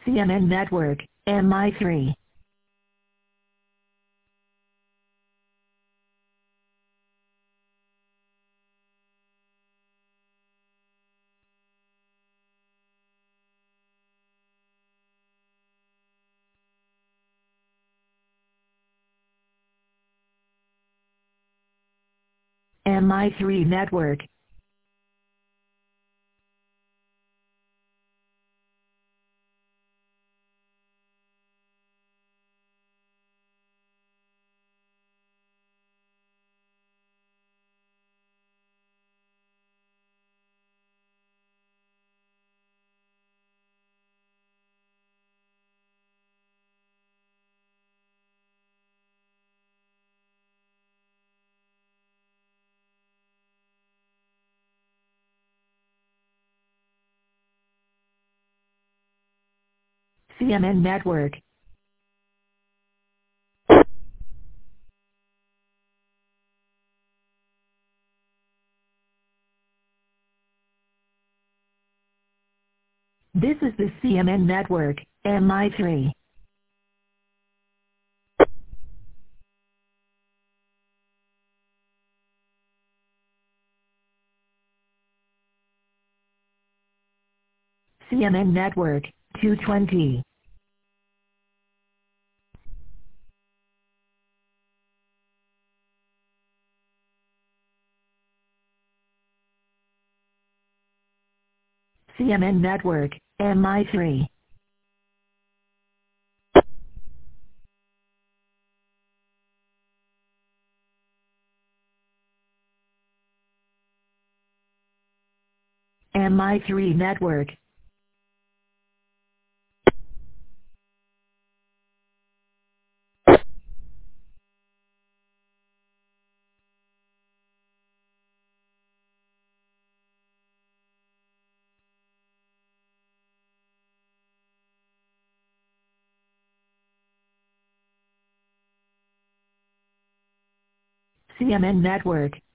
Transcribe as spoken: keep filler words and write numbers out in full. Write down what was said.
C M N Network, M I three. M I three Network. C M N Network. This is the C M N Network, M I three. C M N Network, two twenty. C M N Network, M I three. M I three Network. C M N Network.